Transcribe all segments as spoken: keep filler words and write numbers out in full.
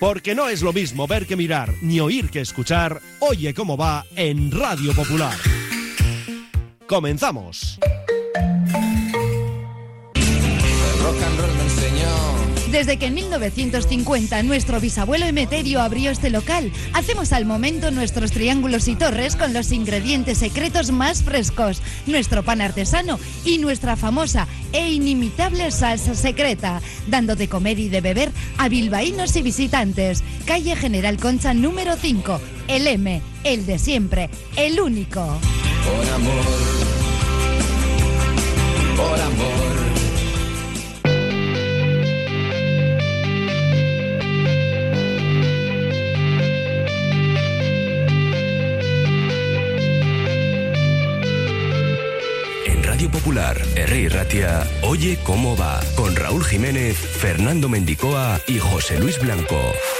Porque no es lo mismo ver que mirar, ni oír que escuchar. Oye cómo va en Radio Popular. Comenzamos. El rock and roll me enseñó. Desde que en mil novecientos cincuenta nuestro bisabuelo Emeterio abrió este local, hacemos al momento nuestros triángulos y torres con los ingredientes secretos más frescos, nuestro pan artesano y nuestra famosa e inimitable salsa secreta, dando de comer y de beber a bilbaínos y visitantes. Calle General Concha número cinco, el M, el de siempre, el único. Por amor, por amor. Radio Popular, Herri Ratia, Oye cómo va, con Raúl Jiménez, Fernando Mendicoa y José Luis Blanco.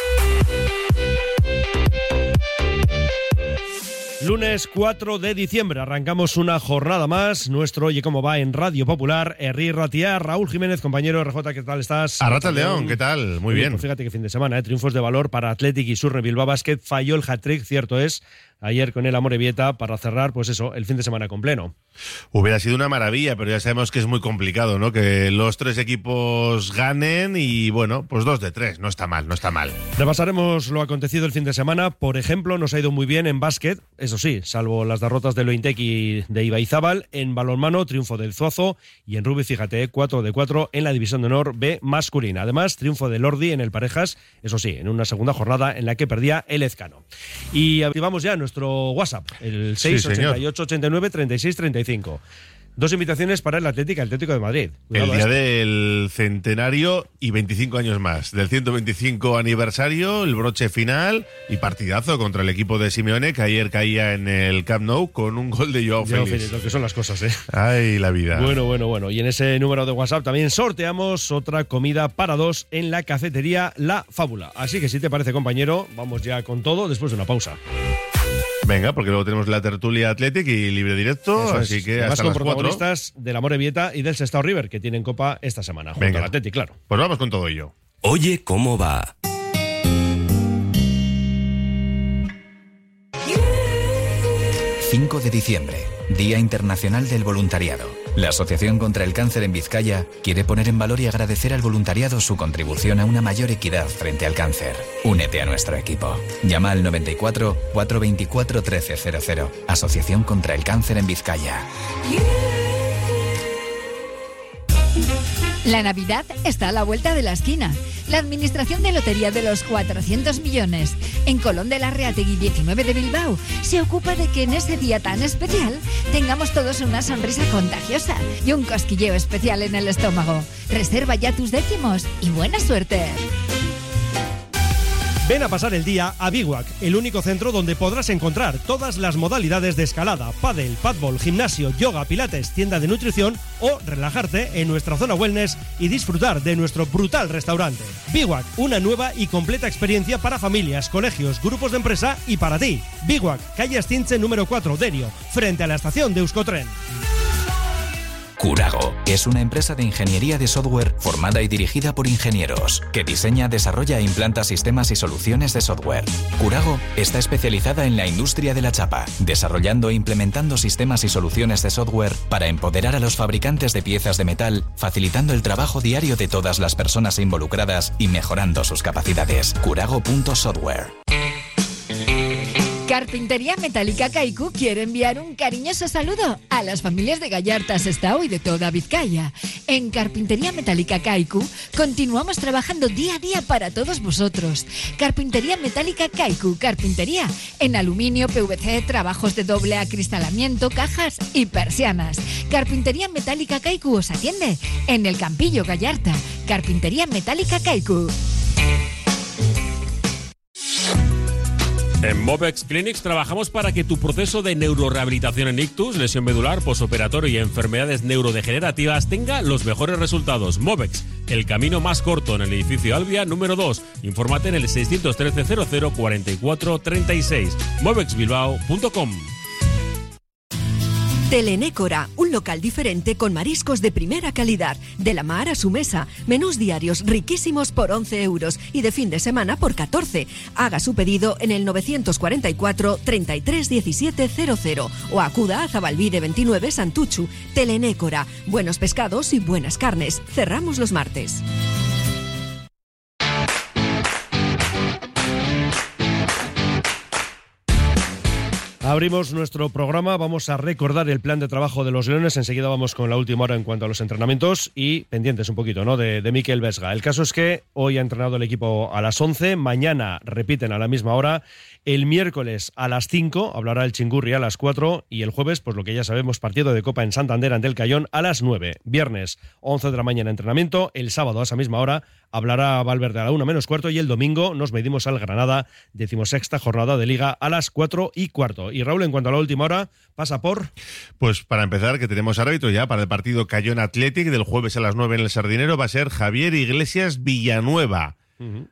Lunes cuatro de diciembre, arrancamos una jornada más. Nuestro Oye cómo va en Radio Popular, Herri Ratia, Raúl Jiménez, compañero R J, ¿qué tal estás? Arrata el León, ¿qué tal? Muy bien. Pues fíjate que fin de semana, ¿eh? Triunfos de valor para Athletic y Surne Bilbao Basket, falló el hat-trick, cierto es, ayer con el Amorebieta para cerrar, pues eso, el fin de semana con pleno. Hubiera sido una maravilla, pero ya sabemos que es muy complicado, ¿no? Que los tres equipos ganen y, bueno, pues dos de tres, no está mal, no está mal. Repasaremos lo acontecido el fin de semana. Por ejemplo, nos ha ido muy bien en básquet, eso sí, salvo las derrotas de Lointec y de Ibaizábal. En balonmano, triunfo del Zuazo, y en rugby, fíjate, cuatro de cuatro en la División de Honor B masculina. Además, triunfo del Lordi en el Parejas, eso sí, en una segunda jornada en la que perdía el Ezcano. Y activamos ya nuestro WhatsApp, el seis ochenta y ocho, ochenta y nueve, treinta y seis, treinta y cinco. Dos invitaciones para el Atlético, el Atlético de Madrid. Cuidado, el día ¿eh? del centenario y veinticinco años más. Del ciento veinticinco aniversario, el broche final y partidazo contra el equipo de Simeone, que ayer caía en el Camp Nou con un gol de Joao Félix. Félix, lo que son las cosas, ¿eh? Ay, la vida. Bueno, bueno, bueno. Y en ese número de WhatsApp también sorteamos otra comida para dos en la cafetería La Fábula. Así que si te parece, compañero, vamos ya con todo después de una pausa. Venga, porque luego tenemos la tertulia Athletic y libre directo, Eso así es. que Además, hasta con las cuatro. protagonistas del Amorebieta y del Sestao River, que tienen copa esta semana, junto Venga. al Athletic, claro. Pues vamos con todo ello. Oye cómo va. cinco de diciembre, Día Internacional del Voluntariado. La Asociación contra el Cáncer en Vizcaya quiere poner en valor y agradecer al voluntariado su contribución a una mayor equidad frente al cáncer. Únete a nuestro equipo. Llama al noventa y cuatro, cuatrocientos veinticuatro, trece cero cero. Asociación contra el Cáncer en Vizcaya. La Navidad está a la vuelta de la esquina. La Administración de Lotería de los cuatrocientos millones en Colón de la Reategui diecinueve de Bilbao se ocupa de que en ese día tan especial tengamos todos una sonrisa contagiosa y un cosquilleo especial en el estómago. Reserva ya tus décimos y buena suerte. Ven a pasar el día a Biwak, el único centro donde podrás encontrar todas las modalidades de escalada, pádel, padbol, gimnasio, yoga, pilates, tienda de nutrición o relajarte en nuestra zona wellness y disfrutar de nuestro brutal restaurante. Biwak, una nueva y completa experiencia para familias, colegios, grupos de empresa y para ti. Biwak, calle Astinche número cuatro, Derio, frente a la estación de Euskotren. Curago es una empresa de ingeniería de software formada y dirigida por ingenieros que diseña, desarrolla e implanta sistemas y soluciones de software. Curago está especializada en la industria de la chapa, desarrollando e implementando sistemas y soluciones de software para empoderar a los fabricantes de piezas de metal, facilitando el trabajo diario de todas las personas involucradas y mejorando sus capacidades. Curago punto software. Carpintería Metálica Kaiku quiere enviar un cariñoso saludo a las familias de Gallarta, Sestao y de toda Vizcaya. En Carpintería Metálica Kaiku continuamos trabajando día a día para todos vosotros. Carpintería Metálica Kaiku, carpintería en aluminio, P V C, trabajos de doble acristalamiento, cajas y persianas. Carpintería Metálica Kaiku os atiende en el Campillo, Gallarta. Carpintería Metálica Kaiku. En Movex Clinics trabajamos para que tu proceso de neurorehabilitación en ictus, lesión medular, posoperatorio y enfermedades neurodegenerativas tenga los mejores resultados. Movex, el camino más corto en el edificio Albia número dos. Infórmate en el seiscientos trece cero cero cuarenta y cuatro treinta y seis. movexbilbao punto com. Telenécora, un local diferente con mariscos de primera calidad, de la mar a su mesa, menús diarios riquísimos por once euros y de fin de semana por catorce. Haga su pedido en el novecientos cuarenta y cuatro, treinta y tres, diecisiete cero cero o acuda a Zabalbide veintinueve Santuchu. Telenécora, buenos pescados y buenas carnes. Cerramos los martes. Abrimos nuestro programa, vamos a recordar el plan de trabajo de los Leones, enseguida vamos con la última hora en cuanto a los entrenamientos y pendientes un poquito, ¿no?, de, de Mikel Vesga. El caso es que hoy ha entrenado el equipo a las once, mañana repiten a la misma hora, el miércoles a las cinco hablará el Chingurri a las cuatro y el jueves, pues lo que ya sabemos, partido de Copa en Santander ante el Cayón a las nueve. Viernes, once de la mañana entrenamiento, el sábado a esa misma hora hablará Valverde a la una menos cuarto y el domingo nos medimos al Granada, decimosexta jornada de Liga a las cuatro y cuarto. Y Raúl, en cuanto a la última hora, pasa por... Pues para empezar, que tenemos árbitro ya para el partido Cayón Athletic del jueves a las nueve en el Sardinero, va a ser Javier Iglesias Villanueva. Uh-huh.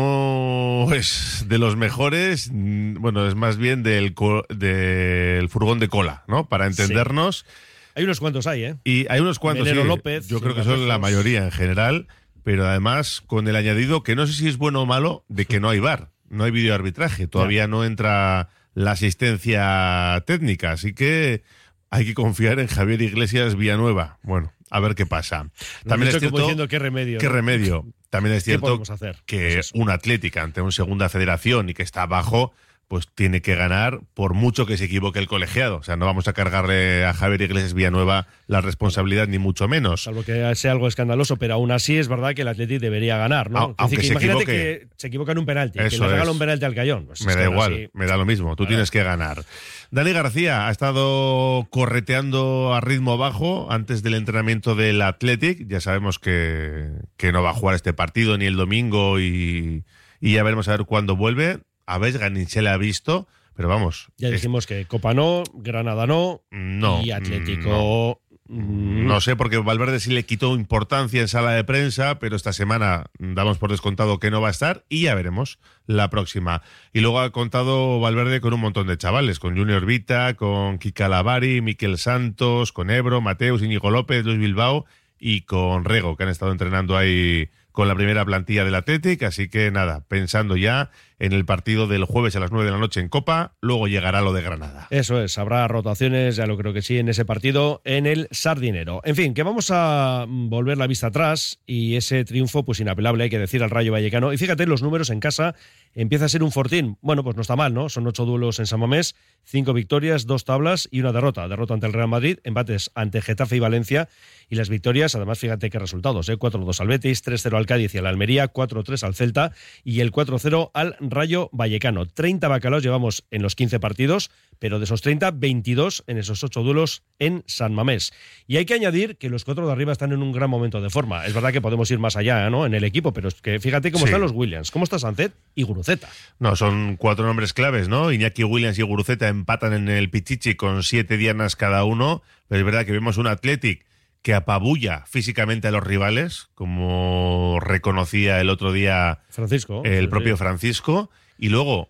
No es de los mejores, bueno, es más bien del, co- del furgón de cola, ¿no? Para entendernos. Sí. Hay unos cuantos ahí, ¿eh? Y hay unos cuantos, Melero sí. López, Yo creo que son la mayoría en general, pero además con el añadido que no sé si es bueno o malo de que no hay V A R, no hay videoarbitraje, todavía ya. No entra la asistencia técnica, así que hay que confiar en Javier Iglesias Villanueva. Bueno, a ver qué pasa. También es cierto, diciendo qué remedio. Qué ¿no? remedio. También es cierto hacer? que Pues un Atlético ante una segunda federación y que está abajo, pues tiene que ganar por mucho que se equivoque el colegiado. O sea, no vamos a cargarle a Javier Iglesias Villanueva la responsabilidad, ni mucho menos. Salvo que sea algo escandaloso, pero aún así es verdad que el Atlético debería ganar, ¿no? Ah, aunque decir, que se imagínate equivoque. que se equivoca en un penalti, Eso que le regala es. un penalti al Cayón. Pues me es da que igual, así... me da lo mismo. Tú Claro. tienes que ganar. Dani García ha estado correteando a ritmo bajo antes del entrenamiento del Athletic. Ya sabemos que, que no va a jugar este partido ni el domingo y, y ya veremos a ver cuándo vuelve. A Vesga ni se le ha visto, pero vamos. Ya es, dijimos que Copa no, Granada no, no y Atlético... No. No sé, porque Valverde sí le quitó importancia en sala de prensa, pero esta semana damos por descontado que no va a estar y ya veremos la próxima. Y luego ha contado Valverde con un montón de chavales, con Junior Vita, con Kika Lavari, Miquel Santos, con Ebro, Mateus, Íñigo López, Luis Bilbao y con Rego, que han estado entrenando ahí con la primera plantilla del Athletic, así que nada, pensando ya en el partido del jueves a las nueve de la noche en Copa, luego llegará lo de Granada. Eso es, habrá rotaciones, ya lo creo que sí, en ese partido en el Sardinero. En fin, que vamos a volver la vista atrás y ese triunfo, pues inapelable, hay que decir, al Rayo Vallecano. Y fíjate, los números en casa empieza a ser un fortín. Bueno, pues no está mal, ¿no? Son ocho duelos en San Mamés, cinco victorias, dos tablas y una derrota. Derrota ante el Real Madrid, empates ante Getafe y Valencia. Y las victorias, además, fíjate qué resultados, ¿eh? cuatro dos al Betis, tres cero al Cádiz y al Almería, cuatro tres al Celta y el cuatro cero al Rayo Vallecano. treinta bacalaos llevamos en los quince partidos, pero de esos treinta, veintidós en esos ocho duelos en San Mamés. Y hay que añadir que los cuatro de arriba están en un gran momento de forma. Es verdad que podemos ir más allá, ¿no?, en el equipo, pero es que fíjate cómo sí. están los Williams, cómo está Sancet y Guruceta. No, son cuatro nombres claves, ¿no? Iñaki Williams y Guruceta empatan en el Pichichi con siete dianas cada uno, pero es verdad que vemos un Athletic que apabulla físicamente a los rivales, como reconocía el otro día Francisco, el sí, propio sí. Francisco, y luego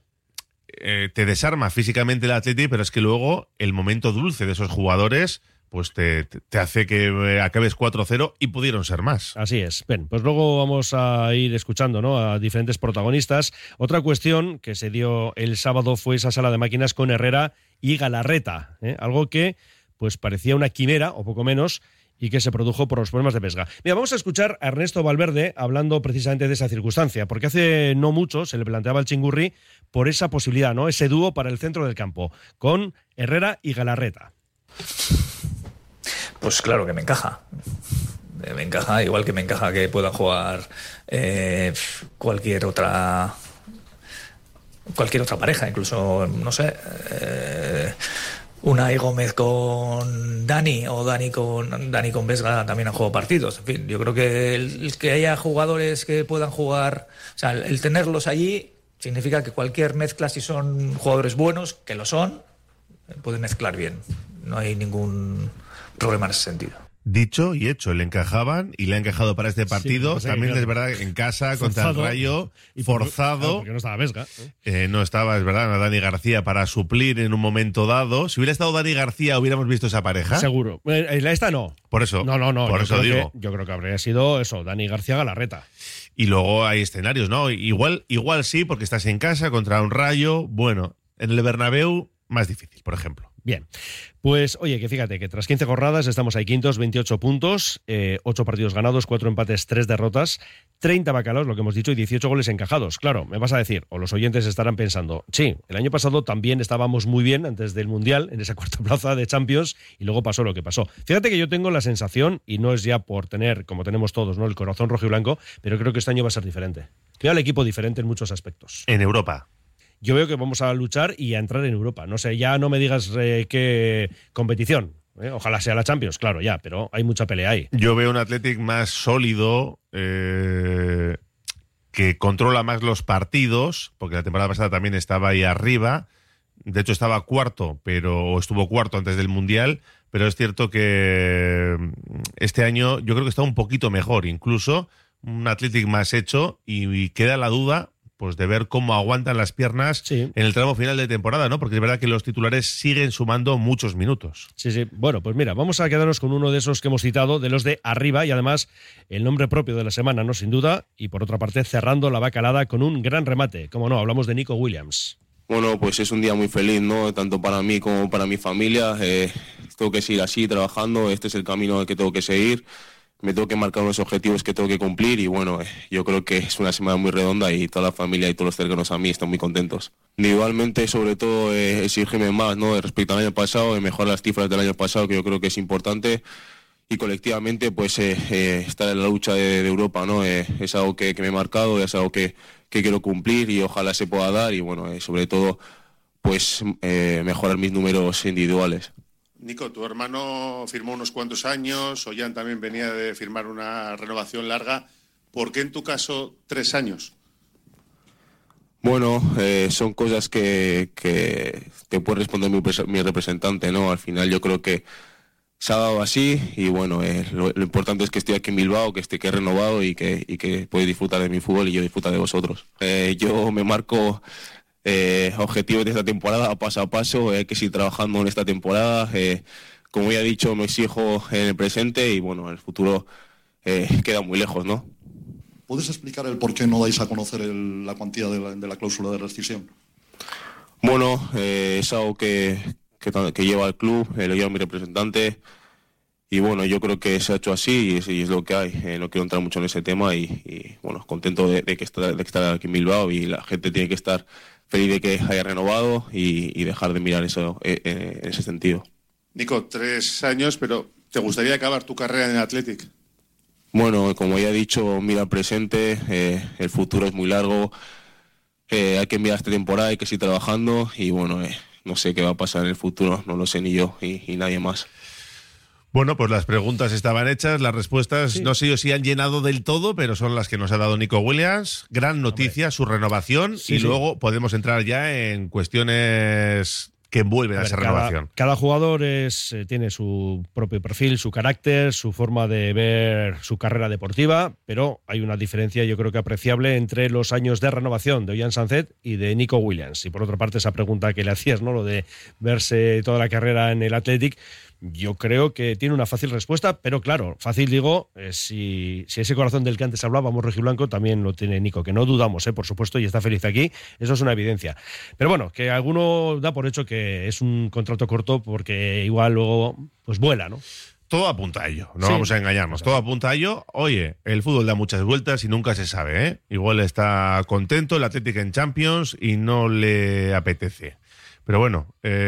eh, te desarma físicamente el Athletic, pero es que luego el momento dulce de esos jugadores pues te, te hace que eh, acabes cuatro cero y pudieron ser más. Así es. Bien, pues luego vamos a ir escuchando, ¿no?, a diferentes protagonistas. Otra cuestión que se dio el sábado fue esa sala de máquinas con Herrera y Galarreta, ¿eh? algo que pues parecía una quimera, o poco menos, y que se produjo por los problemas de Vesga. Mira, vamos a escuchar a Ernesto Valverde hablando precisamente de esa circunstancia, porque hace no mucho se le planteaba al Chingurri por esa posibilidad, ¿no?, ese dúo para el centro del campo, con Herrera y Galarreta. Pues claro que me encaja. Me encaja, igual que me encaja que puedan jugar eh, cualquier otra cualquier otra pareja, incluso, no sé, eh, Unai Gómez con Dani o Dani con Dani con Vesga también han jugado partidos. En fin, yo creo que el, el que haya jugadores que puedan jugar, o sea, el, el tenerlos allí significa que cualquier mezcla, si son jugadores buenos, que lo son, pueden mezclar bien. No hay ningún problema en ese sentido. Dicho y hecho, le encajaban y le ha encajado para este partido. Sí, también claro. es verdad que en casa, Forzado. contra el Rayo, Y por- forzado. claro, porque no estaba Vesga. ¿eh? Eh, no estaba, es verdad, Dani García para suplir en un momento dado. Si hubiera estado Dani García, hubiéramos visto esa pareja. Seguro. Eh, la esta no. Por eso. No, no, no. Por yo eso creo digo. Que, yo creo que habría sido eso, Dani García Galarreta. Y luego hay escenarios, ¿no? Igual, igual sí, porque estás en casa contra un Rayo. Bueno, en el Bernabéu, más difícil, por ejemplo. Bien, pues oye, que fíjate que tras quince jornadas estamos ahí quintos, veintiocho puntos, eh, ocho partidos ganados, cuatro empates, tres derrotas, treinta bacalaos, lo que hemos dicho, y dieciocho goles encajados. Claro, me vas a decir, o los oyentes estarán pensando, sí, el año pasado también estábamos muy bien antes del Mundial, en esa cuarta plaza de Champions, y luego pasó lo que pasó. Fíjate que yo tengo la sensación, y no es ya por tener, como tenemos todos, ¿no?, el corazón rojo y blanco, pero creo que este año va a ser diferente. Veo al equipo diferente en muchos aspectos. En Europa. Yo veo que vamos a luchar y a entrar en Europa. No sé, ya no me digas eh, qué competición. ¿eh? Ojalá sea la Champions, claro, ya, pero hay mucha pelea ahí. Yo veo un Athletic más sólido, eh, que controla más los partidos, porque la temporada pasada también estaba ahí arriba. De hecho, estaba cuarto, pero o estuvo cuarto antes del Mundial. Pero es cierto que este año yo creo que está un poquito mejor, incluso un Athletic más hecho, y, y queda la duda pues de ver cómo aguantan las piernas Sí. en el tramo final de temporada, ¿no? Porque es verdad que los titulares siguen sumando muchos minutos. Sí, sí. Bueno, pues mira, vamos a quedarnos con uno de esos que hemos citado, de los de arriba, y además el nombre propio de la semana, ¿no? Sin duda. Y por otra parte, cerrando la bacalada con un gran remate. Como no, hablamos de Nico Williams. Bueno, pues es un día muy feliz, ¿no? Tanto para mí como para mi familia. Eh, tengo que seguir así, trabajando. Este es el camino que tengo que seguir. Me tengo que marcar unos objetivos que tengo que cumplir y bueno, eh, yo creo que es una semana muy redonda y toda la familia y todos los cercanos a mí están muy contentos. Individualmente, sobre todo, eh, exigirme más, ¿no? Respecto al año pasado, mejorar las cifras del año pasado, que yo creo que es importante. Y colectivamente, pues, eh, eh, estar en la lucha de, de Europa, ¿no? Eh, es algo que, que me he marcado, es algo que, que quiero cumplir y ojalá se pueda dar y bueno, eh, sobre todo, pues, eh, mejorar mis números individuales. Nico, tu hermano firmó unos cuantos años, Ollán también venía de firmar una renovación larga. ¿Por qué en tu caso tres años? Bueno, eh, son cosas que, que, que puede responder mi, mi representante, ¿no? Al final yo creo que se ha dado así y bueno, eh, lo, lo importante es que estoy aquí en Bilbao, que esté que he renovado y que, y que puedo disfrutar de mi fútbol y yo disfrutar de vosotros. Eh, yo me marco Eh, objetivos de esta temporada paso a paso, hay que seguir trabajando en esta temporada, eh, como ya he dicho me exijo en el presente y bueno, el futuro eh, queda muy lejos, ¿no? ¿Puedes explicar el por qué no dais a conocer el, la cuantía de la, de la cláusula de rescisión? Bueno, eh, es algo que, que, que lleva el club, eh, lo lleva mi representante y bueno, yo creo que se ha hecho así y es, y es lo que hay. Eh, no quiero entrar mucho en ese tema y, y bueno, contento de, de que estar, de que estar aquí en Bilbao y la gente tiene que estar feliz de que haya renovado y, y dejar de mirar eso eh, eh, en ese sentido. Nico, tres años, pero ¿te gustaría acabar tu carrera en el Athletic? Bueno, como ya he dicho, mira el presente, eh, el futuro es muy largo, eh, hay que mirar esta temporada, hay que seguir trabajando y bueno, eh, no sé qué va a pasar en el futuro, no lo sé ni yo y, y nadie más. Bueno, pues las preguntas estaban hechas, las respuestas sí. No sé yo si han llenado del todo, pero son las que nos ha dado Nico Williams. Gran noticia, Hombre. Su renovación sí, y sí. Luego podemos entrar ya en cuestiones que envuelven a, a ver, esa cada, renovación. Cada jugador es, eh, tiene su propio perfil, su carácter, su forma de ver su carrera deportiva, pero hay una diferencia yo creo que apreciable entre los años de renovación de Ollán Sánchez y de Nico Williams. Y por otra parte esa pregunta que le hacías, ¿no? Lo de verse toda la carrera en el Athletic, yo creo que tiene una fácil respuesta, pero claro, fácil digo, eh, si, si ese corazón del que antes hablábamos, rojiblanco, también lo tiene Nico, que no dudamos, eh, por supuesto, y está feliz aquí, eso es una evidencia. Pero bueno, que alguno da por hecho que es un contrato corto porque igual luego pues vuela, ¿no? Todo apunta a ello, no sí. vamos a engañarnos, todo apunta a ello. Oye, el fútbol da muchas vueltas y nunca se sabe, ¿eh? Igual está contento el Athletic en Champions y no le apetece. Pero bueno,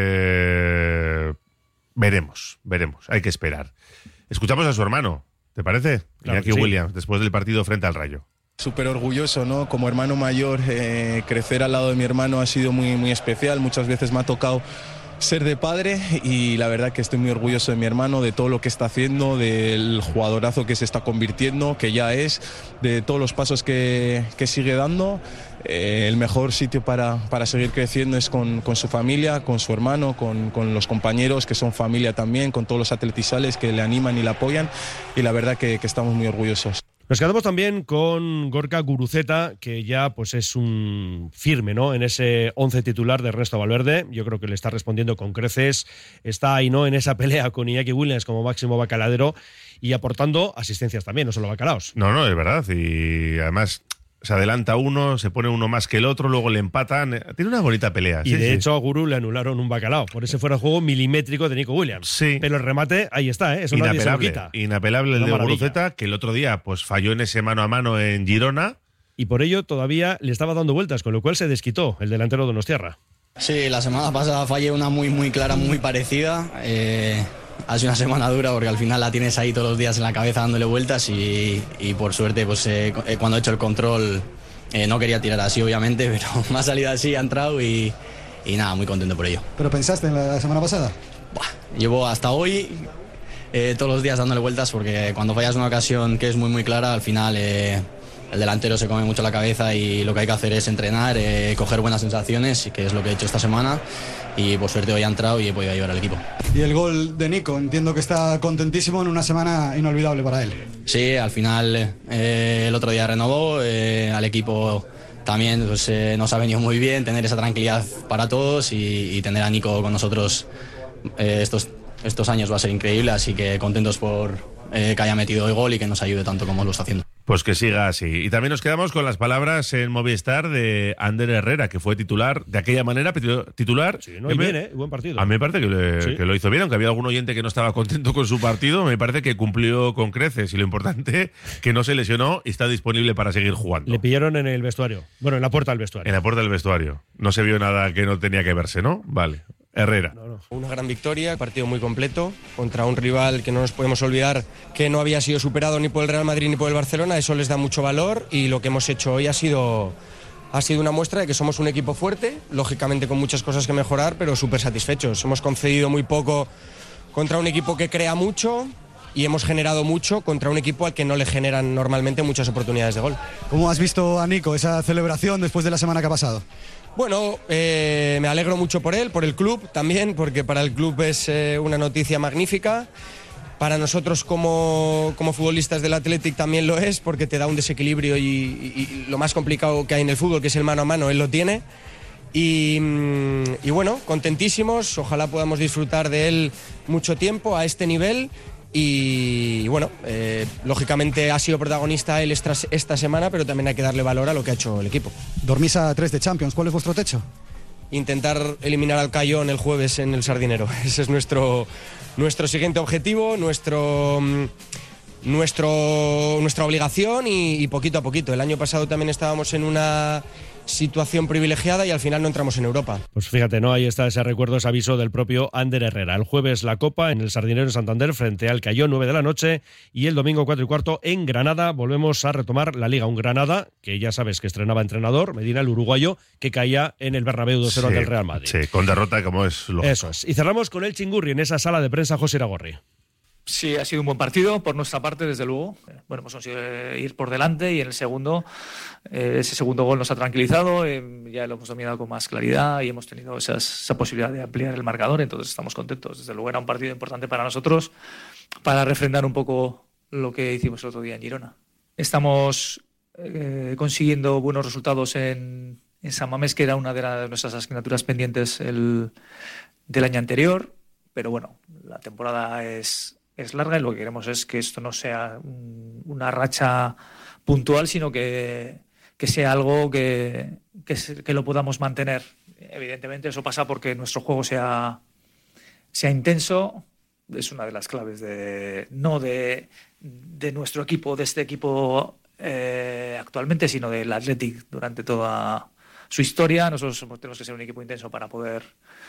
eh... Veremos, veremos, hay que esperar. Escuchamos a su hermano, ¿te parece? Claro Iñaki sí. Williams, después del partido frente al Rayo. Súper orgulloso, ¿no? Como hermano mayor, eh, crecer al lado de mi hermano ha sido muy, muy especial. Muchas veces me ha tocado ser de padre, y la verdad que estoy muy orgulloso de mi hermano, de todo lo que está haciendo, del jugadorazo que se está convirtiendo, que ya es, de todos los pasos que, que sigue dando. Eh, el mejor sitio para, para seguir creciendo es con, con su familia, con su hermano, con, con los compañeros que son familia también, con todos los atletizales que le animan y le apoyan, y la verdad que, que estamos muy orgullosos. Nos quedamos también con Gorka Guruceta, que ya pues es un firme, ¿no?, en ese once titular de Ernesto Valverde. Yo creo que le está respondiendo con creces. Está ahí, ¿no?, en esa pelea con Iñaki Williams como máximo bacaladero y aportando asistencias también, no solo bacalaos. No, no, es verdad. Y además se adelanta uno, se pone uno más que el otro, luego le empatan. Tiene una bonita pelea. Y sí, de sí. hecho a Guru le anularon un bacalao por ese fuera de juego milimétrico de Nico Williams. Sí. Pero el remate ahí está, ¿eh? Eso nadie se lo quita. Inapelable el Una de maravilla. Guruceta, que el otro día pues falló en ese mano a mano en Girona. Y por ello todavía le estaba dando vueltas, con lo cual se desquitó el delantero de Donostiarra. Sí, la semana pasada fallé una muy muy clara, muy parecida. Eh, ha sido una semana dura porque al final la tienes ahí todos los días en la cabeza dándole vueltas y, y por suerte pues eh, cuando he hecho el control eh, no quería tirar así obviamente, pero me ha salido así, ha entrado y, y nada, muy contento por ello. ¿Pero pensaste en la semana pasada? Buah, llevo hasta hoy eh, todos los días dándole vueltas porque cuando fallas una ocasión que es muy muy clara, al final eh, el delantero se come mucho la cabeza y lo que hay que hacer es entrenar, eh, coger buenas sensaciones, que es lo que he hecho esta semana, y por suerte hoy ha entrado y he podido ayudar al equipo. Y el gol de Nico, entiendo que está contentísimo en una semana inolvidable para él. Sí, al final eh, el otro día renovó, eh, al equipo también pues, eh, nos ha venido muy bien tener esa tranquilidad para todos y, y tener a Nico con nosotros eh, estos, estos años va a ser increíble, así que contentos por eh, que haya metido el gol y que nos ayude tanto como lo está haciendo. Pues que siga así. Y también nos quedamos con las palabras en Movistar de Ander Herrera, que fue titular de aquella manera, titular. Sí, no, y bien, ¿eh? Buen partido. A mí me parece que, le, sí. que lo hizo bien, aunque había algún oyente que no estaba contento con su partido, me parece que cumplió con creces y lo importante, que no se lesionó y está disponible para seguir jugando. Le pillaron en el vestuario. Bueno, en la puerta del vestuario. En la puerta del vestuario. No se vio nada que no tenía que verse, ¿no? Vale. Herrera. No, no. Una gran victoria, partido muy completo, contra un rival que no nos podemos olvidar que no había sido superado ni por el Real Madrid ni por el Barcelona, eso les da mucho valor y lo que hemos hecho hoy ha sido, ha sido una muestra de que somos un equipo fuerte, lógicamente con muchas cosas que mejorar, pero súper satisfechos. Hemos concedido muy poco contra un equipo que crea mucho y hemos generado mucho contra un equipo al que no le generan normalmente muchas oportunidades de gol. ¿Cómo has visto a Nico esa celebración después de la semana que ha pasado? Bueno, eh, me alegro mucho por él, por el club también, porque para el club es eh, una noticia magnífica. Para nosotros como, como futbolistas del Athletic también lo es, porque te da un desequilibrio y, y, y lo más complicado que hay en el fútbol, que es el mano a mano, él lo tiene. Y, y bueno, contentísimos, ojalá podamos disfrutar de él mucho tiempo a este nivel. Y bueno, eh, lógicamente ha sido protagonista él esta, esta semana, pero también hay que darle valor a lo que ha hecho el equipo. Dormís a tres de Champions, ¿cuál es vuestro techo? Intentar eliminar al Cayón el jueves en el Sardinero. Ese es nuestro, nuestro siguiente objetivo, nuestro, nuestro, nuestra obligación y, y poquito a poquito. El año pasado también estábamos en una situación privilegiada y al final no entramos en Europa. Pues fíjate, ¿no? Ahí está ese recuerdo, ese aviso del propio Ander Herrera. El jueves la Copa en el Sardinero Santander frente al Cayón, nueve de la noche, y el domingo cuatro y cuarto en Granada. Volvemos a retomar la Liga. Un Granada que ya sabes que estrenaba entrenador, Medina, el uruguayo, que caía en el Bernabéu dos cero sí, ante el Real Madrid. Sí, con derrota como es lógico. Eso es. Y cerramos con el Chingurri en esa sala de prensa, José Iragorri. Sí, ha sido un buen partido por nuestra parte, desde luego. Bueno, hemos conseguido ir por delante y en el segundo, eh, ese segundo gol nos ha tranquilizado, eh, ya lo hemos dominado con más claridad y hemos tenido esas, esa posibilidad de ampliar el marcador, entonces estamos contentos. Desde luego era un partido importante para nosotros, para refrendar un poco lo que hicimos el otro día en Girona. Estamos eh, consiguiendo buenos resultados en, en San Mamés, que era una de, la, de nuestras asignaturas pendientes el, del año anterior, pero bueno, la temporada es... es larga y lo que queremos es que esto no sea una racha puntual, sino que, que sea algo que, que, se, que lo podamos mantener. Evidentemente eso pasa porque nuestro juego sea, sea intenso, es una de las claves de no de, de nuestro equipo, de este equipo eh, actualmente, sino del Athletic durante toda su historia. Nosotros tenemos que ser un equipo intenso para poder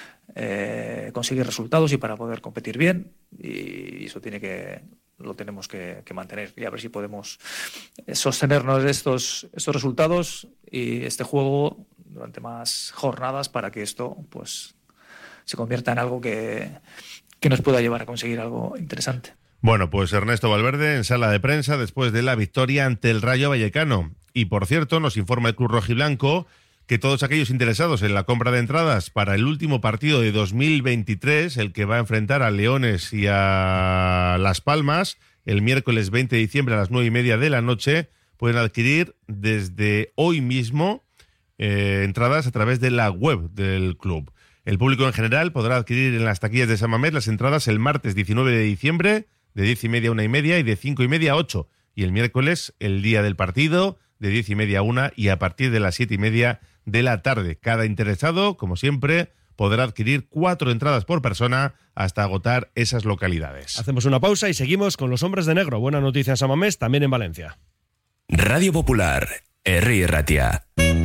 eh, conseguir resultados y para poder competir bien, y eso tiene que lo tenemos que, que mantener y a ver si podemos sostenernos estos estos resultados y este juego durante más jornadas para que esto pues se convierta en algo que, que nos pueda llevar a conseguir algo interesante. Bueno, pues Ernesto Valverde en sala de prensa después de la victoria ante el Rayo Vallecano. Y por cierto, nos informa el Club Rojiblanco que todos aquellos interesados en la compra de entradas para el último partido de dos mil veintitrés, el que va a enfrentar a Leones y a Las Palmas, el miércoles veinte de diciembre a las nueve y media de la noche, pueden adquirir desde hoy mismo eh, entradas a través de la web del club. El público en general podrá adquirir en las taquillas de San Mamés las entradas el martes diecinueve de diciembre, de diez y media a una y media y de cinco y media a ocho. Y el miércoles, el día del partido, de diez y media a una y a partir de las siete y media de la tarde. Cada interesado, como siempre, podrá adquirir cuatro entradas por persona hasta agotar esas localidades. Hacemos una pausa y seguimos con los hombres de negro. Buena noticia en San Mamés, también en Valencia. Radio Popular, Herri Ratia.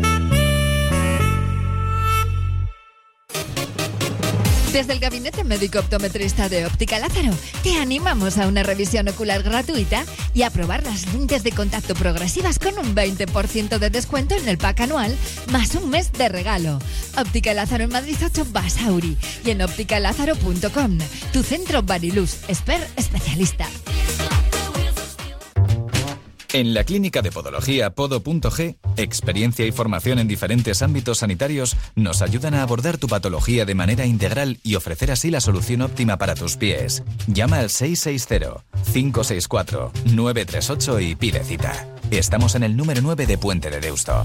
Desde el Gabinete Médico Optometrista de Óptica Lázaro, te animamos a una revisión ocular gratuita y a probar las lentes de contacto progresivas con un veinte por ciento de descuento en el pack anual, más un mes de regalo. Óptica Lázaro en Madrid ocho Basauri y en óptica lázaro punto com. Tu centro Bariluz, Esper especialista. En la Clínica de Podología Podo punto ge, experiencia y formación en diferentes ámbitos sanitarios nos ayudan a abordar tu patología de manera integral y ofrecer así la solución óptima para tus pies. Llama al seis seis cero, cinco seis cuatro, nueve tres ocho y pide cita. Estamos en el número nueve de Puente de Deusto.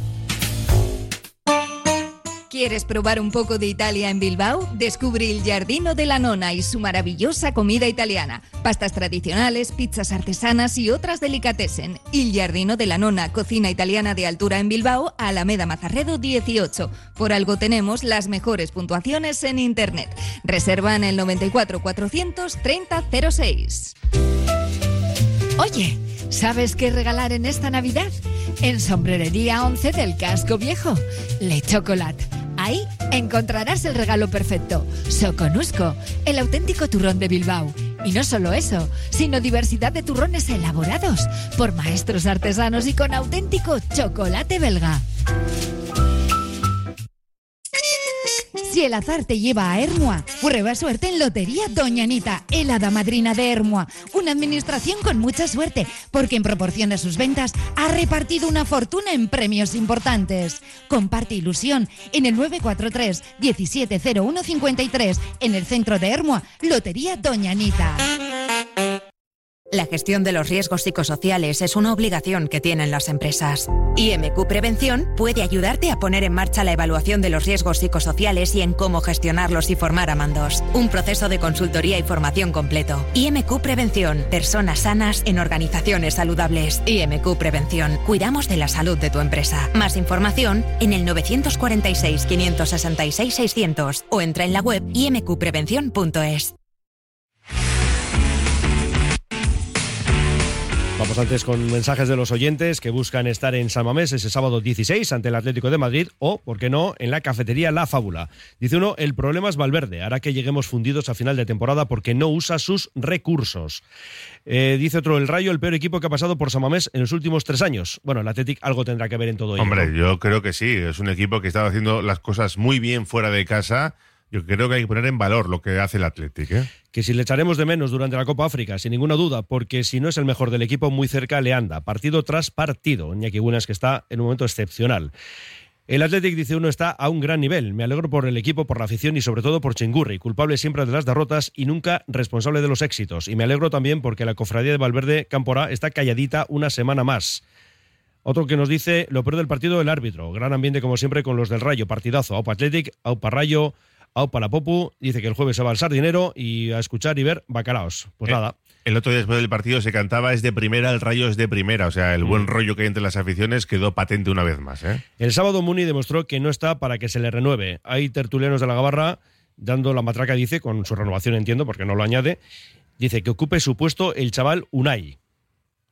¿Quieres probar un poco de Italia en Bilbao? Descubre Il Giardino della Nonna y su maravillosa comida italiana. Pastas tradicionales, pizzas artesanas y otras delicatessen. Il Giardino della Nonna, cocina italiana de altura en Bilbao, Alameda Mazarredo dieciocho. Por algo tenemos las mejores puntuaciones en internet. Reserva en el noventa y cuatro, cuatrocientos treinta, cero seis. Oye, ¿sabes qué regalar en esta Navidad? En Sombrerería once del Casco Viejo, Le Chocolat. Ahí encontrarás el regalo perfecto. Soconusco, el auténtico turrón de Bilbao. Y no solo eso, sino diversidad de turrones elaborados por maestros artesanos y con auténtico chocolate belga. Si el azar te lleva a Ermua, prueba suerte en Lotería Doña Anita, el hada madrina de Ermua. Una administración con mucha suerte, porque en proporción a sus ventas ha repartido una fortuna en premios importantes. Comparte ilusión en el nueve cuatro tres, diecisiete cero uno cincuenta y tres, en el centro de Ermua, Lotería Doña Anita. La gestión de los riesgos psicosociales es una obligación que tienen las empresas. I M Q Prevención puede ayudarte a poner en marcha la evaluación de los riesgos psicosociales y en cómo gestionarlos y formar a mandos. Un proceso de consultoría y formación completo. I M Q Prevención. Personas sanas en organizaciones saludables. I M Q Prevención. Cuidamos de la salud de tu empresa. Más información en el nueve cuatro seis, cinco seis seis, seiscientos o entra en la web i m q prevención punto es. Vamos antes con mensajes de los oyentes que buscan estar en San Mamés ese sábado dieciséis ante el Atlético de Madrid o, por qué no, en la cafetería La Fábula. Dice uno, el problema es Valverde, hará que lleguemos fundidos a final de temporada porque no usa sus recursos. Eh, dice otro, el Rayo, el peor equipo que ha pasado por San Mamés en los últimos tres años. Bueno, el Atlético algo tendrá que ver en todo ello. Hombre, ¿no? Yo creo que sí, es un equipo que estaba haciendo las cosas muy bien fuera de casa. Yo creo que hay que poner en valor lo que hace el Athletic, ¿eh? Que si le echaremos de menos durante la Copa África, sin ninguna duda, porque si no es el mejor del equipo, muy cerca le anda, partido tras partido. Iñaki Buenas, que está en un momento excepcional. El Athletic, dice uno, está a un gran nivel. Me alegro por el equipo, por la afición y sobre todo por Chingurri, culpable siempre de las derrotas y nunca responsable de los éxitos. Y me alegro también porque la cofradía de Valverde Cámpora está calladita una semana más. Otro que nos dice, lo peor del partido, el árbitro. Gran ambiente como siempre con los del Rayo, partidazo. Aupa Athletic, Aupa Rayo, Aupa la Popu. Dice que el jueves se va al Sardinero y a escuchar y ver bacalaos. Pues eh, nada. El otro día después del partido se cantaba es de primera, el Rayo es de primera. O sea, el mm. buen rollo que hay entre las aficiones quedó patente una vez más, ¿eh? El sábado Muni demostró que no está para que se le renueve. Hay tertulianos de la Gabarra dando la matraca, dice, con su renovación entiendo, porque no lo añade. Dice que ocupe su puesto el chaval Unai.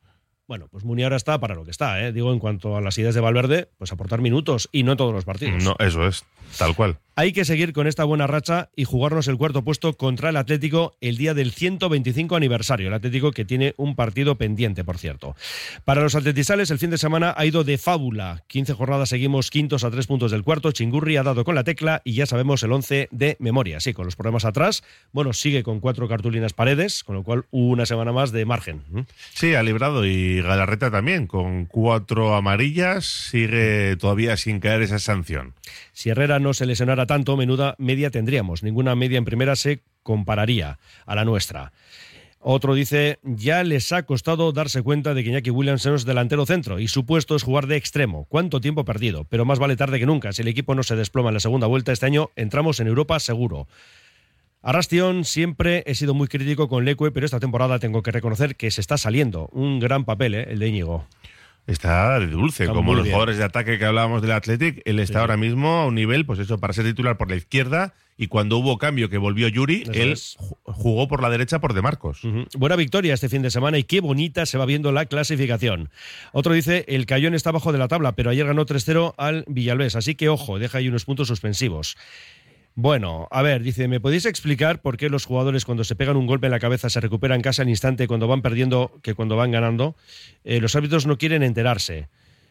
Bueno, pues Muni ahora está para lo que está, ¿eh? Digo, en cuanto a las ideas de Valverde, pues aportar minutos y no en todos los partidos. No, eso es, tal cual. Hay que seguir con esta buena racha y jugarnos el cuarto puesto contra el Atlético el día del ciento veinticinco aniversario. El Atlético que tiene un partido pendiente, por cierto. Para los atletisales, el fin de semana ha ido de fábula. quince jornadas seguimos quintos a tres puntos del cuarto. Chingurri ha dado con la tecla y ya sabemos el once de memoria. Sí, con los problemas atrás. Bueno, sigue con cuatro cartulinas Paredes, con lo cual una semana más de margen. Sí, ha librado, y Galarreta también, con cuatro amarillas, sigue todavía sin caer esa sanción. Si Herrera no se lesionara tanto, menuda media tendríamos. Ninguna media en primera se compararía a la nuestra. Otro dice, ya les ha costado darse cuenta de que Iñaki Williams es delantero centro y su puesto es jugar de extremo. ¿Cuánto tiempo perdido? Pero más vale tarde que nunca. Si el equipo no se desploma en la segunda vuelta este año, entramos en Europa seguro. Arrastión, siempre he sido muy crítico con Leque, pero esta temporada tengo que reconocer que se está saliendo. Un gran papel, ¿eh? El de Íñigo. Está de dulce, Está como muy los bien. jugadores de ataque que hablábamos del Athletic. Él está Sí. ahora mismo a un nivel, pues eso, para ser titular por la izquierda, y cuando hubo cambio que volvió Yuri, Eso él es. ju- jugó por la derecha por De Marcos. Uh-huh. Buena victoria este fin de semana y qué bonita se va viendo la clasificación. Otro dice, el Cayón está abajo de la tabla, pero ayer ganó tres cero al Villalbés, así que ojo, deja ahí unos puntos suspensivos. Bueno, a ver, dice, ¿me podéis explicar por qué los jugadores cuando se pegan un golpe en la cabeza se recuperan casi al instante cuando van perdiendo que cuando van ganando? Eh, los árbitros no quieren enterarse.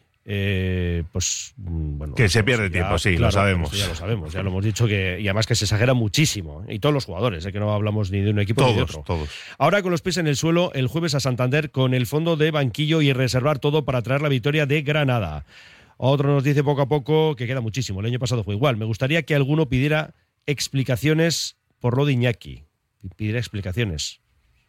Eh, pues bueno, Que se pues pierde ya, tiempo, sí, claro, lo sabemos. pues ya lo sabemos, ya lo hemos dicho, que y además que se exagera muchísimo, y todos los jugadores, eh, que no hablamos ni de un equipo ni de Todos, otro. todos. Ahora con los pies en el suelo, el jueves a Santander con el fondo de banquillo y reservar todo para traer la victoria de Granada. Otro nos dice poco a poco que queda muchísimo, el año pasado fue igual. Me gustaría que alguno pidiera explicaciones por lo de Iñaki. Pidiera explicaciones.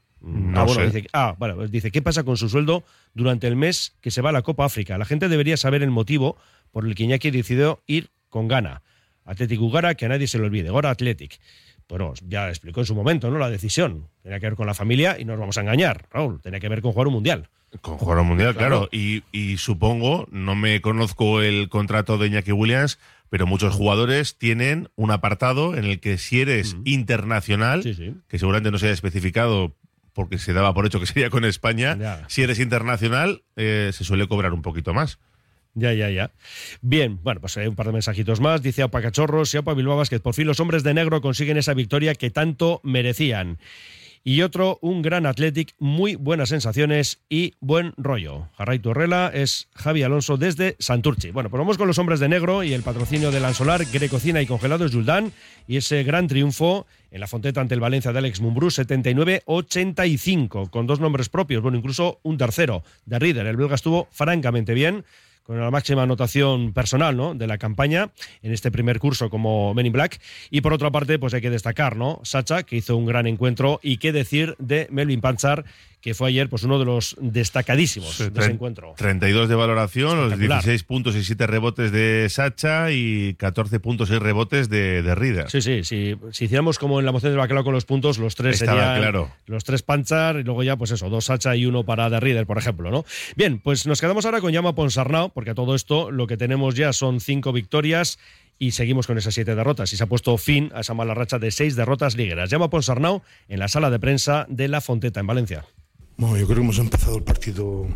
No ah, bueno, sé. dice, ah, bueno, pues dice, ¿qué pasa con su sueldo durante el mes que se va a la Copa África? La gente debería saber el motivo por el que Iñaki decidió ir con Ghana. Athletic Ugara, que a nadie se le olvide. Gora Athletic. Bueno, ya explicó en su momento, ¿no? La decisión. Tenía que ver con la familia y no nos vamos a engañar, Raúl. Tenía que ver con jugar un mundial. Con jugar un mundial, Claro. claro. Y, y supongo, no me conozco el contrato de Iñaki Williams, pero muchos jugadores tienen un apartado en el que si eres internacional, Sí, sí. que seguramente no se haya especificado porque se daba por hecho que sería con España, Ya. si eres internacional eh, se suele cobrar un poquito más. Ya, ya, ya. Bien, bueno, pues hay un par de mensajitos más. Dice Aupa Cachorros y Aupa Bilbao Basket. Por fin los hombres de negro consiguen esa victoria que tanto merecían. Y otro, un gran Athletic, muy buenas sensaciones y buen rollo. Jarraitu Herrela es Javi Alonso desde Santurchi. Bueno, pues vamos con los hombres de negro y el patrocinio del Ansolar, Grecocina y Congelados Juldán. Y ese gran triunfo en la Fonteta ante el Valencia de Alex Mumbrú, setenta y nueve a ochenta y cinco, con dos nombres propios. Bueno, incluso un tercero, de Rieder. El belga estuvo francamente bien, con la máxima anotación personal, ¿no?, de la campaña en este primer curso como Men in Black. Y por otra parte, pues hay que destacar, ¿no?, Sacha, que hizo un gran encuentro, y qué decir de Melvin Panchar, que fue ayer pues uno de los destacadísimos de ese encuentro. treinta y dos de valoración, los Espectacular. dieciséis puntos y siete rebotes de Sacha y catorce puntos y seis rebotes de, de Rieder. Sí, sí, sí. Si hiciéramos como en la moción del bacalao con los puntos, los tres Estaba serían claro. los tres Panchar y luego ya, pues eso, dos Sacha y uno para De Rieder, por ejemplo, ¿no? Bien, pues nos quedamos ahora con Jaume Ponsarnau, porque a todo esto lo que tenemos ya son cinco victorias y seguimos con esas siete derrotas. Y se ha puesto fin a esa mala racha de seis derrotas ligueras. Jaume Ponsarnau en la sala de prensa de la Fonteta, en Valencia. Bueno, yo creo que hemos empezado el partido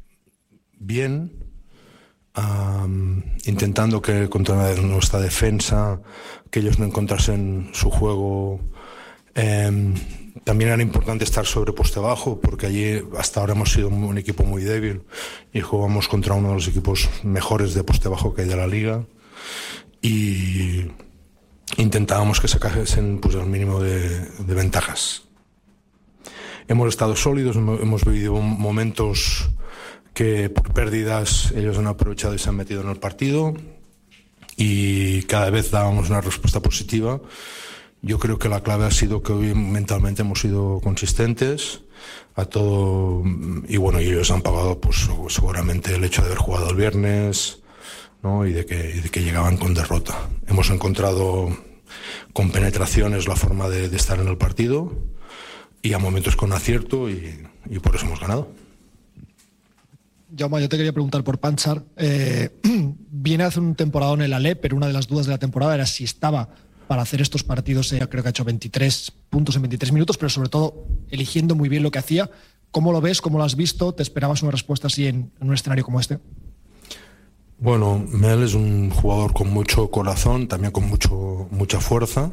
bien, um, intentando que contra nuestra defensa, que ellos no encontrasen su juego. Eh, también era importante estar sobre poste bajo, porque allí hasta ahora hemos sido un equipo muy débil y jugamos contra uno de los equipos mejores de poste bajo que hay de la liga. Y intentábamos que sacasen pues, el mínimo de, de ventajas. Hemos estado sólidos, hemos vivido momentos que por pérdidas ellos han aprovechado y se han metido en el partido, y cada vez dábamos una respuesta positiva. Yo creo que la clave ha sido que hoy mentalmente hemos sido consistentes a todo, y bueno, y ellos han pagado pues seguramente el hecho de haber jugado el viernes, ¿no?, y de que, y de que llegaban con derrota. Hemos encontrado con penetraciones la forma de, de estar en el partido, y a momentos con acierto, y, y por eso hemos ganado. Jaume, yo te quería preguntar por Panchar. Eh, viene hace un temporada en el Ale, pero una de las dudas de la temporada era si estaba para hacer estos partidos. Eh, creo que ha hecho veintitrés puntos en veintitrés minutos, pero sobre todo eligiendo muy bien lo que hacía. ¿Cómo lo ves? ¿Cómo lo has visto? ¿Te esperabas una respuesta así en, en un escenario como este? Bueno, Mel es un jugador con mucho corazón, también con mucho, mucha fuerza,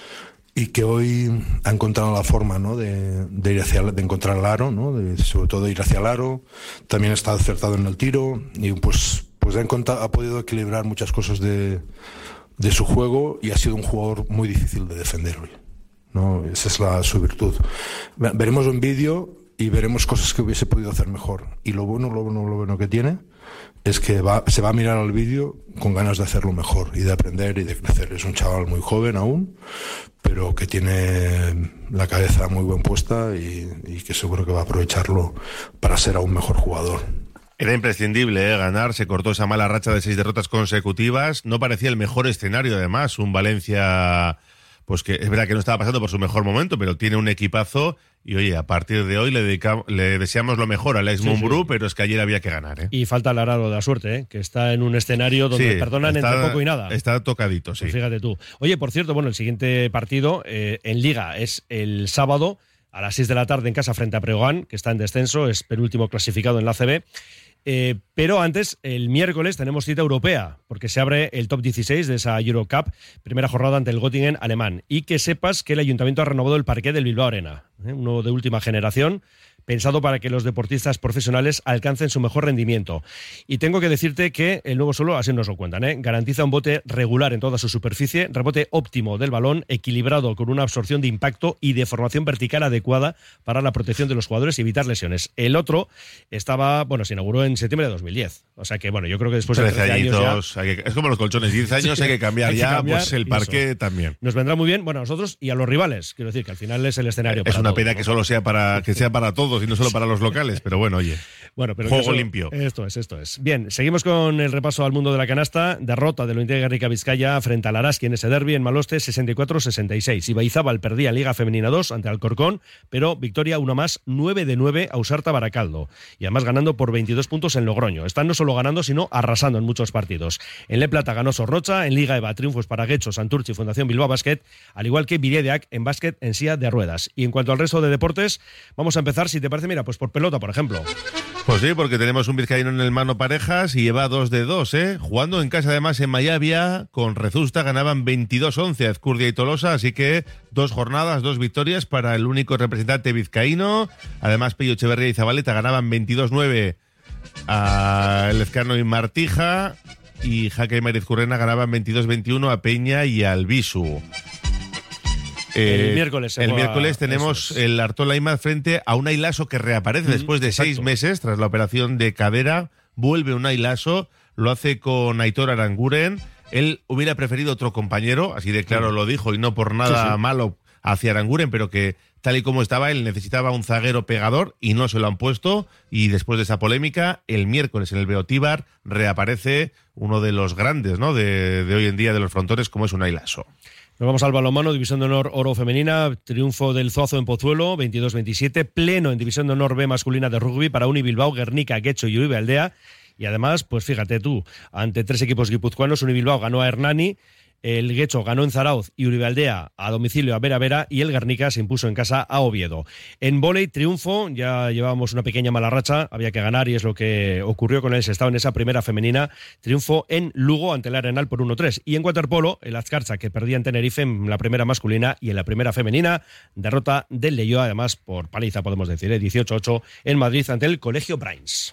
y que hoy ha encontrado la forma, ¿no?, de, de ir hacia, de encontrar el aro, ¿no?, de, sobre todo ir hacia el aro. También está acertado en el tiro y pues, pues ha, ha podido equilibrar muchas cosas de, de su juego, y ha sido un jugador muy difícil de defender hoy, ¿no? Esa es la, su virtud. Veremos un vídeo y veremos cosas que hubiese podido hacer mejor. Y lo bueno, lo bueno, lo bueno que tiene es que va, se va a mirar al vídeo con ganas de hacerlo mejor y de aprender y de crecer. Es un chaval muy joven aún, pero que tiene la cabeza muy bien puesta y, y que seguro que va a aprovecharlo para ser aún mejor jugador. Era imprescindible, ¿eh? Ganar, se cortó esa mala racha de seis derrotas consecutivas. No parecía el mejor escenario, además, un Valencia, pues que es verdad que no estaba pasando por su mejor momento, pero tiene un equipazo. Y oye, a partir de hoy le, dedicamos, le deseamos lo mejor a Alex sí, Mumbrú, sí. pero es que ayer había que ganar, ¿eh? Y falta el arado de la suerte, ¿eh?, que está en un escenario donde sí, perdonan está, entre poco y nada. Está tocadito, sí. Pues fíjate tú. Oye, por cierto, bueno, el siguiente partido eh, en Liga es el sábado a las seis de la tarde en casa frente a Breogán, que está en descenso, es penúltimo clasificado en la A C B. Eh, pero antes, el miércoles, tenemos cita europea, porque se abre el top dieciséis de esa Eurocup, primera jornada ante el Göttingen alemán. Y que sepas que el Ayuntamiento ha renovado el parqué del Bilbao Arena, ¿eh? uno de última generación, pensado para que los deportistas profesionales alcancen su mejor rendimiento. Y tengo que decirte que el nuevo suelo, así nos lo cuentan, ¿eh?, garantiza un bote regular en toda su superficie, rebote óptimo del balón, equilibrado con una absorción de impacto y deformación vertical adecuada para la protección de los jugadores y evitar lesiones. El otro estaba, bueno, se inauguró en septiembre de dos mil diez. O sea que, bueno, yo creo que después de trece años ya... hay que, es como los colchones, diez años sí, hay que cambiar hay que ya, cambiar, pues el parqué también. Nos vendrá muy bien, bueno, a nosotros y a los rivales. Quiero decir que al final es el escenario. Es para una todos, pena ¿no? que solo sea para que sea para todos y no solo para los locales, pero bueno, oye, bueno, pero juego eso, limpio. Esto es, esto es. Bien, seguimos con el repaso al mundo de la canasta. Derrota del Ointegi Gernika Vizcaya frente al Araski en ese derbi en Maloste, sesenta y cuatro sesenta y seis. Ibaizabal perdía Liga Femenina dos ante Alcorcón, pero victoria una más, nueve de nueve a Usarta Baracaldo. Y además ganando por veintidós puntos en Logroño. Están no solo ganando, sino arrasando en muchos partidos. En Le Plata ganó Sorrocha, en Liga EVA triunfos para Guecho, Santurchi y Fundación Bilbao Basket, al igual que Viredeac en básquet en silla de ruedas. Y en cuanto al resto de deportes, vamos a empezar, si te parece, mira, pues por pelota, por ejemplo. Pues sí, porque tenemos un vizcaíno en el mano parejas y lleva dos de dos, ¿eh? Jugando en casa, además, en Mayavia, con Rezusta ganaban veintidós once a Ezcurdia y Tolosa, así que dos jornadas, dos victorias para el único representante vizcaíno. Además, Pello Echeverría y Zabaleta ganaban veintidós nueve a Lezcano y Martija, y Jaque y Marizcurrena ganaban veintidós veintiuno a Peña y al Bisu. Eh, el miércoles, el miércoles tenemos es. el Artola Imaz frente a Unai Laso, que reaparece mm, después de exacto. seis meses tras la operación de cadera. Vuelve Unai Laso, lo hace con Aitor Aranguren. Él hubiera preferido otro compañero, así de claro mm. lo dijo, y no por nada sí, sí. malo hacia Aranguren, pero que tal y como estaba él necesitaba un zaguero pegador y no se lo han puesto. Y después de esa polémica, el miércoles en el Beotíbar reaparece uno de los grandes, ¿no?, de, de hoy en día de los frontones, como es Unai Laso. Nos vamos al balonmano, División de Honor Oro Femenina, triunfo del Zuazo en Pozuelo, veintidós veintisiete, pleno en División de Honor B masculina de rugby para Uni Bilbao, Guernica, Guecho y Uribe Aldea. Y además, pues fíjate tú, ante tres equipos guipuzcoanos, Uni Bilbao ganó a Hernani, el Guecho ganó en Zarauz y Uribe Aldea a domicilio a Vera Vera, y el Guernica se impuso en casa a Oviedo. En vóley, triunfo, ya llevábamos una pequeña mala racha, había que ganar y es lo que ocurrió con el Sestao en esa primera femenina, triunfo en Lugo ante el Arenal por uno tres. Y en waterpolo, el Azcarza, que perdía en Tenerife en la primera masculina, y en la primera femenina, derrota del Leioa, además por paliza podemos decir, ¿eh? dieciocho ocho en Madrid ante el Colegio Brains.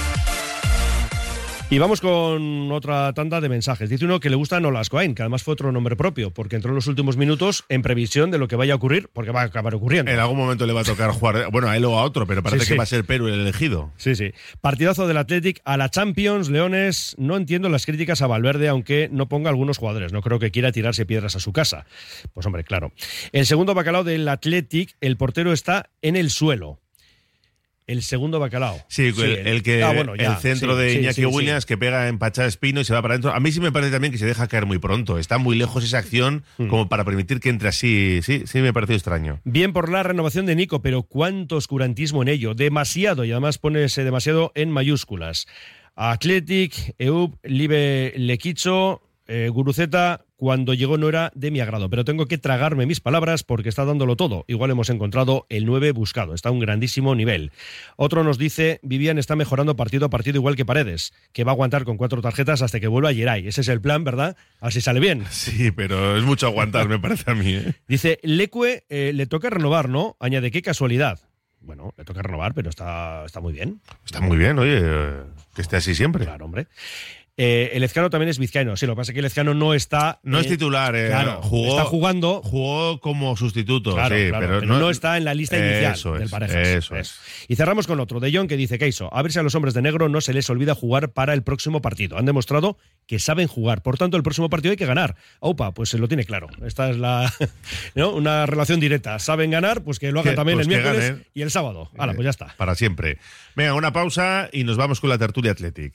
Y vamos con otra tanda de mensajes. Dice uno que le gusta Nolas Coain, que además fue otro nombre propio, porque entró en los últimos minutos en previsión de lo que vaya a ocurrir, porque va a acabar ocurriendo. En algún momento le va a tocar jugar, bueno, a él o a otro, pero parece sí, sí. que va a ser Perú el elegido. Sí, sí. Partidazo del Athletic a la Champions, Leones. No entiendo las críticas a Valverde, aunque no ponga algunos jugadores. No creo que quiera tirarse piedras a su casa. Pues hombre, claro. El segundo bacalao del Athletic, el portero está en el suelo. El segundo bacalao. Sí, sí el, el, el que ah, bueno, ya, el centro sí, de Iñaki sí, sí, Williams sí. que pega en Pachá Espino y se va para adentro. A mí sí me parece también que se deja caer muy pronto. Está muy lejos esa acción hmm. como para permitir que entre así. Sí, sí me pareció extraño. Bien por la renovación de Nico, pero cuánto oscurantismo en ello. Demasiado, y además pone ese demasiado en mayúsculas. Athletic, E U P, Libe Lequicho, eh, Guruceta cuando llegó no era de mi agrado, pero tengo que tragarme mis palabras porque está dándolo todo. Igual hemos encontrado el nueve buscado, está a un grandísimo nivel. Otro nos dice, Vivian está mejorando partido a partido igual que Paredes, que va a aguantar con cuatro tarjetas hasta que vuelva Geray. Ese es el plan, ¿verdad? Así sale bien. Sí, pero es mucho aguantar, me parece a mí. ¿eh? Dice, Leque eh, le toca renovar, ¿no? Añade, qué casualidad. Bueno, le toca renovar, pero está, está muy bien. Está muy bien, oye, eh, que esté así siempre. Claro, hombre. Eh, el Ezcano también es vizcaíno. Sí, lo que pasa es que el Ezcano no está... No eh, es titular, eh, claro, jugó, está jugando... Jugó como sustituto, claro, sí, claro, pero, pero no, no está en la lista inicial eso del es, Parejas. Eso es. Y cerramos con otro, de John, que dice, Keiso, a ver si a los hombres de negro no se les olvida jugar para el próximo partido. Han demostrado que saben jugar, por tanto el próximo partido hay que ganar. Aupa, pues se lo tiene claro. Esta es la ¿no? una relación directa. Saben ganar, pues que lo hagan Que, también pues el que miércoles ganen. y el sábado. Hala, pues ya está. Para siempre. Venga, una pausa y nos vamos con la tertulia Athletic.